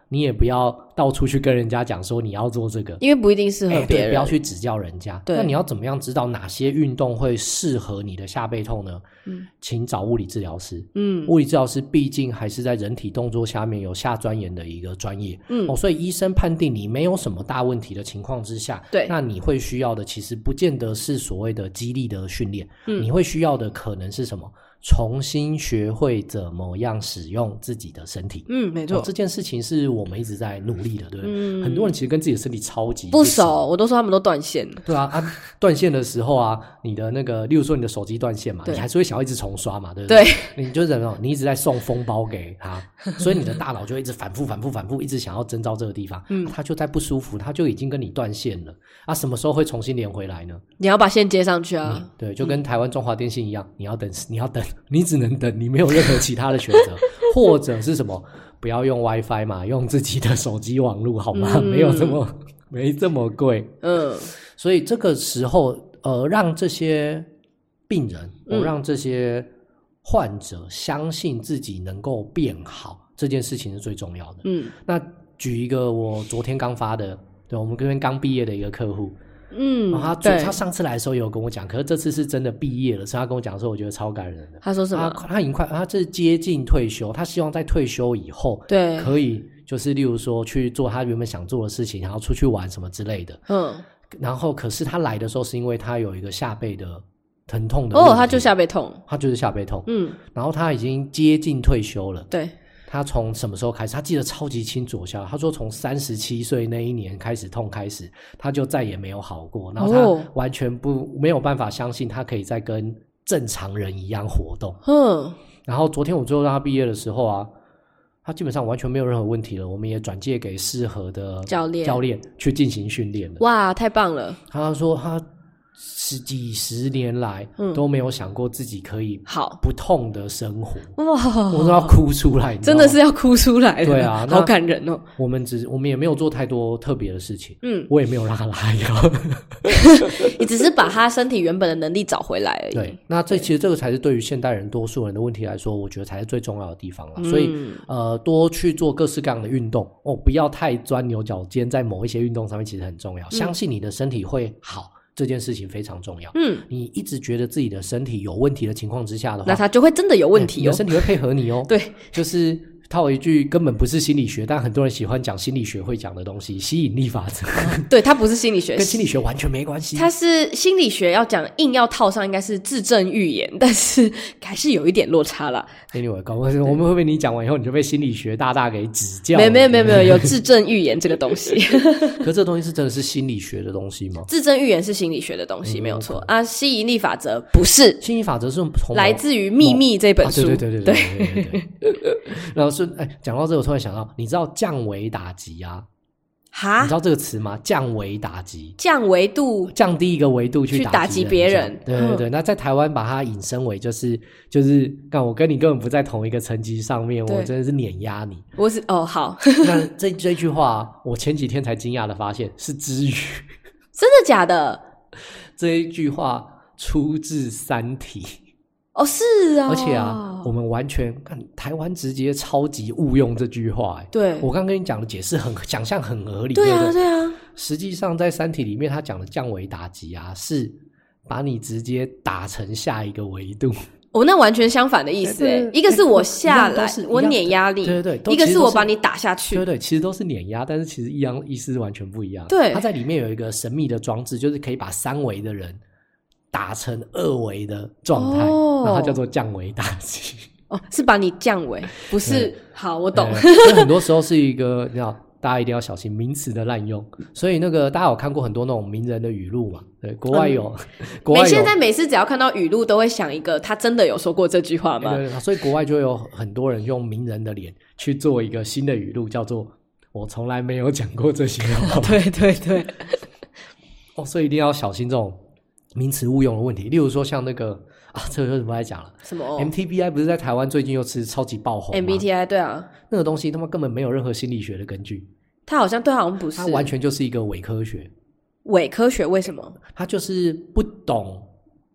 Speaker 1: 你也不要到处去跟人家讲说你要做这个，
Speaker 2: 因为不一定适合别人、欸、
Speaker 1: 不要去指教人家。那你要怎么样知道哪些运动会适合你的下背痛呢？嗯，请找物理治疗师。嗯，物理治疗师毕竟还是在人体动作下面有下钻研的一个专业。嗯、哦，所以医生判定你没有什么大问题的情况之下，对，那你会需要的其实不见得是所谓的肌力的训练。嗯，你会需要的可能是什么？重新学会怎么样使用自己的身体。嗯，没错、哦、这件事情是我们一直在努力的，对不对、嗯、很多人其实跟自己的身体超级
Speaker 2: 不熟，我都说他们都断线了。
Speaker 1: 对啊，啊断线的时候啊，你的那个例如说你的手机断线嘛，你还是会想要一直重刷嘛，对不对？对，你就是怎么样，你一直在送封包给他，所以你的大脑就会一直反复反复反复一直想要征召这个地方、嗯啊、他就在不舒服，他就已经跟你断线了啊，什么时候会重新连回来呢？
Speaker 2: 你要把线接上去啊。
Speaker 1: 对，就跟台湾中华电信一样、嗯、你要等你要等你只能等，你没有任何其他的选择或者是什么，不要用 WiFi 嘛，用自己的手机网路好吗、嗯、没有这么没这么贵。嗯，所以这个时候呃，让这些病人、嗯、让这些患者相信自己能够变好，这件事情是最重要的。嗯，那举一个我昨天刚发的，对，我们这边刚毕业的一个客户，嗯，然后他他上次来的时候也有跟我讲，可是这次是真的毕业了，所以他跟我讲的时候我觉得超感人的。
Speaker 2: 他说什么？
Speaker 1: 他, 他已经快，他这是接近退休，他希望在退休以后，对，可以就是例如说去做他原本想做的事情，然后出去玩什么之类的。嗯，然后可是他来的时候是因为他有一个下背的疼痛的问题。
Speaker 2: 哦，他就下背痛，
Speaker 1: 他就是下背痛。嗯，然后他已经接近退休了。对。他从什么时候开始？他记得超级清楚，他说从三十七岁那一年开始痛开始，他就再也没有好过，然后他完全不没有办法相信他可以再跟正常人一样活动。嗯，然后昨天我最后让他毕业的时候啊，他基本上完全没有任何问题了，我们也转介给适合的教练教练去进行训练了。
Speaker 2: 哇，太棒了！
Speaker 1: 他说他十几十年来都没有想过自己可以好不痛的生活。哇，我都要哭出来，
Speaker 2: 真的是要哭出来了。
Speaker 1: 对啊，
Speaker 2: 好感人哦。
Speaker 1: 我们只我们也没有做太多特别的事情，嗯，我也没有让他拉腰
Speaker 2: 你只是把他身体原本的能力找回来而已。
Speaker 1: 对，那这其实这个才是对于现代人多数人的问题来说，我觉得才是最重要的地方了、嗯、所以呃，多去做各式各样的运动哦，不要太钻牛角尖，在某一些运动上面其实很重要、嗯、相信你的身体会好，这件事情非常重要。嗯，你一直觉得自己的身体有问题的情况之下的话，
Speaker 2: 那它就会真的有问题哦。
Speaker 1: 你的身体会配合你哦。对，就是套一句根本不是心理学，但很多人喜欢讲心理学会讲的东西，吸引力法则。
Speaker 2: 对，它不是心理学，
Speaker 1: 跟心理学完全没关系。
Speaker 2: 它是心理学要讲，硬要套上应该是自证预言，但是还是有一点落差啦。
Speaker 1: Anyway， 搞不好我们会被你讲完以后，你就被心理学大大给指教了。
Speaker 2: 没没有没有没有，有自证预言这个东西。
Speaker 1: 可是这东西是真的是心理学的东西吗？
Speaker 2: 自证预言是心理学的东西，嗯、没有错啊。吸引力法则不是，
Speaker 1: 吸引力法则是从
Speaker 2: 来自于《秘密》这本书。
Speaker 1: 啊、对对对对对对对对对。然后是哎，讲到这个。我突然想到，你知道降维打击啊？哈，你知道这个词吗？降维打击，
Speaker 2: 降维度，
Speaker 1: 降低一个维度去打击
Speaker 2: 别人。
Speaker 1: 对对对，嗯、那在台湾把它引申为就是就是干我跟你根本不在同一个层级上面，我真的是碾压你。
Speaker 2: 我是哦好，
Speaker 1: 那这这句话，我前几天才惊讶的发现是支语，
Speaker 2: 真的假的？
Speaker 1: 这一句话出自《三体》。
Speaker 2: 哦，是啊，
Speaker 1: 而且啊，我们完全看台湾直接超级误用这句话、欸。对，我刚跟你讲的解释很想象很合理。
Speaker 2: 对啊，
Speaker 1: 对,
Speaker 2: 对啊。
Speaker 1: 实际上，在《三体》里面，他讲的降维打击啊，是把你直接打成下一个维度。
Speaker 2: 哦，那完全相反的意思哎、欸，一个是我下来，我碾压力，
Speaker 1: 对对对，
Speaker 2: 一个是我把你打下去，
Speaker 1: 对对，其实都是碾压，但是其实一样意思是完全不一样。对，它在里面有一个神秘的装置，就是可以把三维的人打成二维的状态，哦、然后它叫做降维打击。
Speaker 2: 哦，是把你降维，不是。好，我懂。
Speaker 1: 所以很多时候是一个，你知道，大家一定要小心名词的滥用。所以那个大家有看过很多那种名人的语录嘛？对，国外有，嗯、国外有。
Speaker 2: 现在每次只要看到语录，都会想一个，他真的有说过这句话吗？
Speaker 1: 对对对，所以国外就会有很多人用名人的脸去做一个新的语录，叫做“我从来没有讲过这些话”。
Speaker 2: 对对对。
Speaker 1: 哦，所以一定要小心这种名词误用的问题。例如说像那个啊，这个就不爱讲了。什么 M T B I 不是在台湾最近又是超级爆红吗？
Speaker 2: M B T I 对啊，
Speaker 1: 那个东西他们根本没有任何心理学的根据。
Speaker 2: 它好像对，好像不是，
Speaker 1: 它完全就是一个伪科学。
Speaker 2: 伪科学为什么？
Speaker 1: 它就是不懂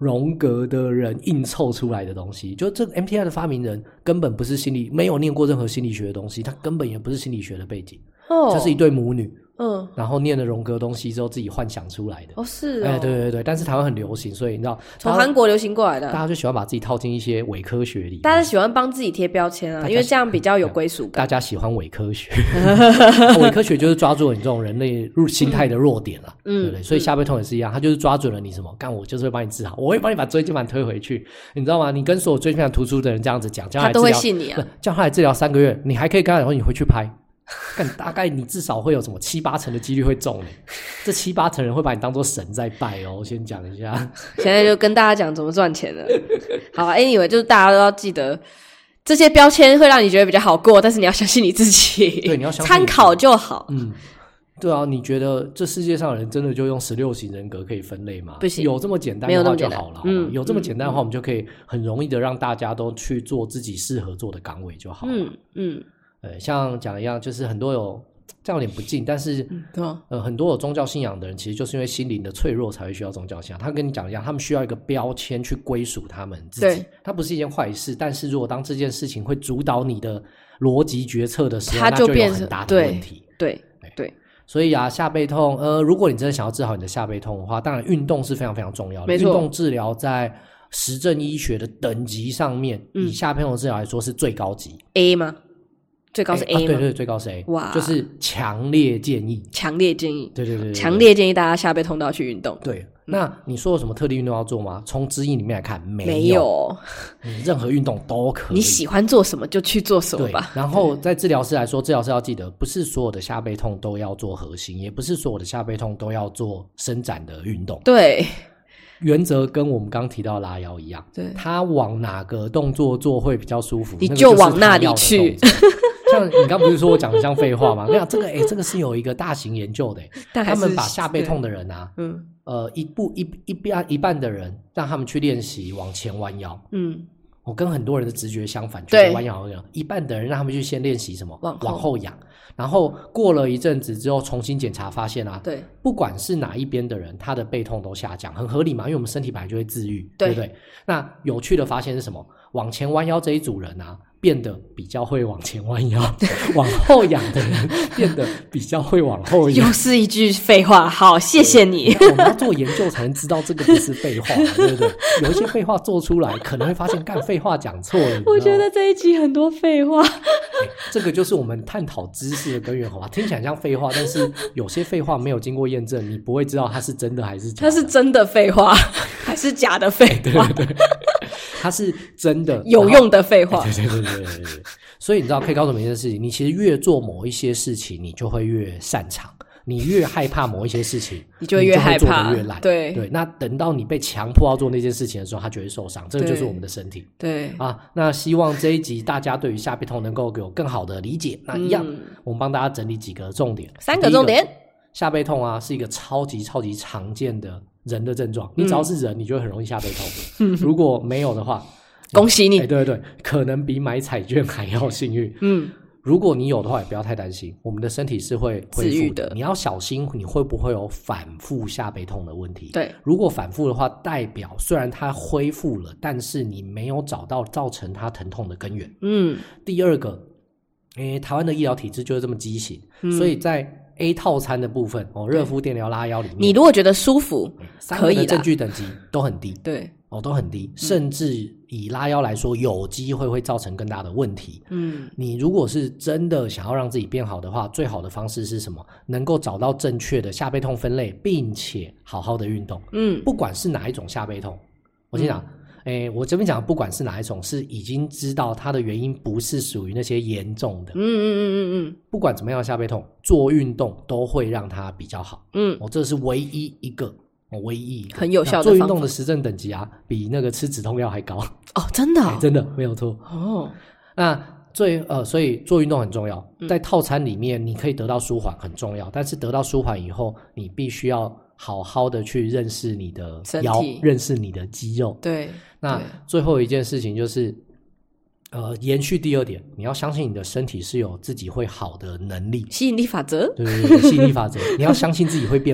Speaker 1: 荣格的人硬凑出来的东西。就这个 M T I 的发明人根本不是心理，没有念过任何心理学的东西，他根本也不是心理学的背景，哦，这是一对母女，嗯，然后念了荣格东西之后自己幻想出来的。
Speaker 2: 哦，是哦，
Speaker 1: 哎，对对对，但是台湾很流行，所以你知道
Speaker 2: 从韩国流行过来的，
Speaker 1: 大家就喜欢把自己套进一些伪科学里，
Speaker 2: 大家喜欢帮自己贴标签啊，因为这样比较有归属感。
Speaker 1: 大家喜欢伪科学，伪科学就是抓住了你这种人类心态的弱点了，嗯，对不对？所以下背痛也是一样，他就是抓准了你什么，干我就是会帮你治好，我会帮你把椎间盘推回去，你知道吗？你跟所有椎间盘突出的人这样子讲，叫他来治疗，他都会信你啊，叫他来治疗三个月，你还可以跟他讲说你回去拍。但大概你至少会有什么七八成的几率会中，这七八成人会把你当作神在拜哦。我先讲一下，
Speaker 2: 现在就跟大家讲怎么赚钱了。好 anyway 就是大家都要记得这些标签会让你觉得比较好过，但是你要相信你自己，
Speaker 1: 对，你要相信
Speaker 2: 参考就好。
Speaker 1: 嗯，对啊，你觉得这世界上的人真的就用十六型人格可以分类吗？
Speaker 2: 不行，
Speaker 1: 有这么简单的话就好了。嗯，有这么简单的话，我们就可以很容易的让大家都去做自己适合做的岗位就好了。嗯嗯。呃，像讲一样，就是很多有这样有点不敬，但是、嗯、呃，很多有宗教信仰的人，其实就是因为心灵的脆弱才会需要宗教信仰。他跟你讲一样，他们需要一个标签去归属他们自己。它不是一件坏事，但是如果当这件事情会主导你的逻辑决策的时候，它就有很大的问题。
Speaker 2: 对 对, 对, 对。
Speaker 1: 所以啊，下背痛，呃，如果你真的想要治好你的下背痛的话，当然运动是非常非常重要的。运动治疗在实证医学的等级上面，嗯、以下背痛治疗来说是最高级
Speaker 2: A 吗？最高是 A 吗、
Speaker 1: 欸啊、对对，最高是 A， 哇，就是强烈建议，
Speaker 2: 强烈建议，
Speaker 1: 对对 对, 对，
Speaker 2: 强烈建议大家下背痛都要去运动。
Speaker 1: 对，嗯、那你说有什么特定运动要做吗？从指引里面来看，没有，
Speaker 2: 没有，
Speaker 1: 你任何运动都可以，
Speaker 2: 你喜欢做什么就去做什么吧。
Speaker 1: 然后在治疗师来说，治疗师要记得，不是所有的下背痛都要做核心，也不是所有的下背痛都要做伸展的运动。
Speaker 2: 对。
Speaker 1: 原则跟我们刚提到拉腰一样，对，他往哪个动作做会比较舒服，
Speaker 2: 你就往那里去。
Speaker 1: 像你刚不是说我讲的像废话吗？没有，这个哎、欸，这个是有一个大型研究的、欸，他们把下背痛的人啊，嗯，呃，一部一一半一半的人让他们去练习往前弯腰，嗯，我跟很多人的直觉相反，就是弯腰腰，一半的人让他们去先练习什么，往后往后仰。然后过了一阵子之后重新检查发现啊，对，不管是哪一边的人他的背痛都下降，很合理嘛，因为我们身体本来就会自愈， 对, 对不对？那有趣的发现是什么？往前弯腰这一组人啊变得比较会往前弯腰，往后仰的人变得比较会往后仰。
Speaker 2: 又是一句废话，好，谢谢你。
Speaker 1: 我们要做研究才能知道这个不是废话，对不对？有一些废话做出来，可能会发现干废话讲错了。
Speaker 2: 我觉得这一集很多废话、欸。
Speaker 1: 这个就是我们探讨知识的根源，好吧？听起来像废话，但是有些废话没有经过验证，你不会知道它是真的还是假的。
Speaker 2: 它是真的废话还是假的废话？
Speaker 1: 对对对，它是真的
Speaker 2: 有用的废话。
Speaker 1: 对对对对对对。所以你知道可以告诉我们一件事情，你其实越做某一些事情，你就会越擅长。你越害怕某一些事情，
Speaker 2: 你就会越害怕，
Speaker 1: 你就会做得越烂。
Speaker 2: 对
Speaker 1: 对，那等到你被强迫要做那件事情的时候，它就会受伤。这个就是我们的身体。
Speaker 2: 对
Speaker 1: 啊，那希望这一集大家对于下背痛能够有更好的理解。那一样，嗯、我们帮大家整理几个重点。
Speaker 2: 三个重点。
Speaker 1: 下背痛啊，是一个超级超级常见的人的症状。你只要是人，嗯、你就会很容易下背痛。嗯、如果没有的话，
Speaker 2: 恭喜你。
Speaker 1: 欸、对对对，可能比买彩券还要幸运。嗯。如果你有的话也不要太担心，我们的身体是会恢复的，你要小心你会不会有反复下背痛的问题。
Speaker 2: 对，
Speaker 1: 如果反复的话，代表虽然它恢复了，但是你没有找到造成它疼痛的根源。嗯，第二个，诶，台湾的医疗体制就是这么畸形，嗯、所以在 A 套餐的部分哦，热敷、电疗、拉腰里面，
Speaker 2: 你如果觉得舒服，可以的，
Speaker 1: 证据等级都很低。
Speaker 2: 对。
Speaker 1: 哦，都很低，甚至以拉腰来说，有机会会造成更大的问题。嗯，你如果是真的想要让自己变好的话，最好的方式是什么？能够找到正确的下背痛分类，并且好好的运动。嗯，不管是哪一种下背痛，我先讲，诶、嗯欸，我这边讲不管是哪一种，是已经知道它的原因不是属于那些严重的。嗯嗯嗯嗯嗯，不管怎么样的下背痛，做运动都会让它比较好。嗯，我、哦、这是唯一一个。唯一
Speaker 2: 很有效的
Speaker 1: 做运动的实证等级啊，比那个吃止痛药还高
Speaker 2: 哦，真的、哦
Speaker 1: 欸、真的没有错哦。那最呃，所以做运动很重要，在套餐里面你可以得到舒缓很重要，但是得到舒缓以后，你必须要好好的去认识你的腰，认识你的肌肉。
Speaker 2: 对，
Speaker 1: 那最后一件事情就是。呃，延续第二点，你要相信你的身体是有自己会好的能力，
Speaker 2: 吸引力法则。
Speaker 1: 对对对，吸引力法则，你要相信自己会变好。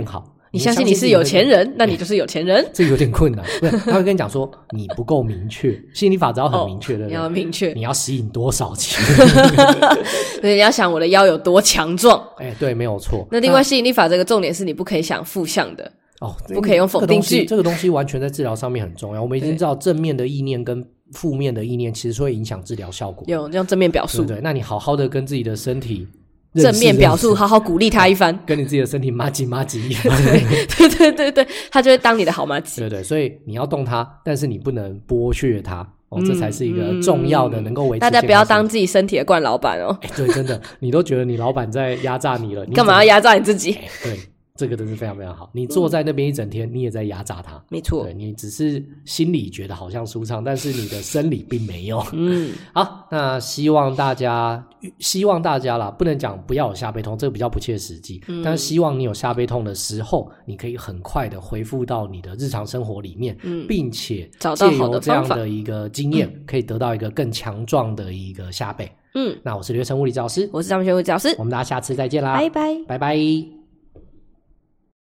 Speaker 2: 你相信你是有钱人，那你就是有钱人。
Speaker 1: 这有点困难，不是？他会跟你讲说你不够明确，吸引力法则要很明确，对不对？
Speaker 2: 你要明确，
Speaker 1: 你要吸引多少钱？
Speaker 2: 对，你要想我的腰有多强壮。
Speaker 1: 哎，对，没有错。
Speaker 2: 那另外吸引力法则的重点是你不可以想负向的。
Speaker 1: 哦，
Speaker 2: 不可以用否定句。
Speaker 1: 这个东西完全在治疗上面很重要。我们已经知道正面的意念跟负面的意念其实会影响治疗效果。
Speaker 2: 有用正面表述，
Speaker 1: 对对，那你好好的跟自己的身体
Speaker 2: 正面表述，好好鼓励他一番，
Speaker 1: 跟你自己的身体麻吉麻吉一番。
Speaker 2: 对对对对，他就会当你的好麻吉。
Speaker 1: 对对，所以你要动它，但是你不能剥削它。哦，这才是一个重要的，能够维持。
Speaker 2: 大家不要当自己身体的惯老板哦。
Speaker 1: 欸、对，真的，你都觉得你老板在压榨你了，你
Speaker 2: 干嘛要压榨你自己？
Speaker 1: 欸、对，这个真是非常非常好。你坐在那边一整天，嗯、你也在压榨他。
Speaker 2: 没错，
Speaker 1: 对，你只是心里觉得好像舒畅，但是你的生理并没有。嗯，好，那希望大家，希望大家啦，不能讲不要有下背痛，这个比较不切实际。嗯、但是希望你有下背痛的时候，你可以很快的恢复到你的日常生活里面，嗯、并且借由这样的一个经验，可以得到一个更强壮的一个下背。嗯，那我是刘生物理治疗师，
Speaker 2: 我是张轩物理治疗师，
Speaker 1: 我们大家下次再见啦，
Speaker 2: 拜拜，
Speaker 1: 拜拜。